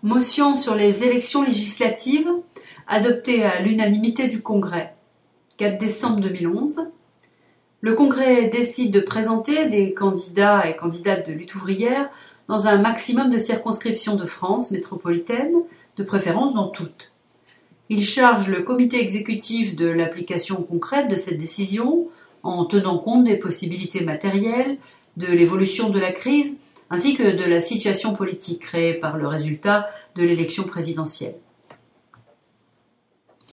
Motion sur les élections législatives adoptée à l'unanimité du Congrès. 4 décembre 2011. Le Congrès décide de présenter des candidats et candidates de lutte ouvrière dans un maximum de circonscriptions de France métropolitaine, de préférence dans toutes. Il charge le comité exécutif de l'application concrète de cette décision en tenant compte des possibilités matérielles, de l'évolution de la crise, ainsi que de la situation politique créée par le résultat de l'élection présidentielle.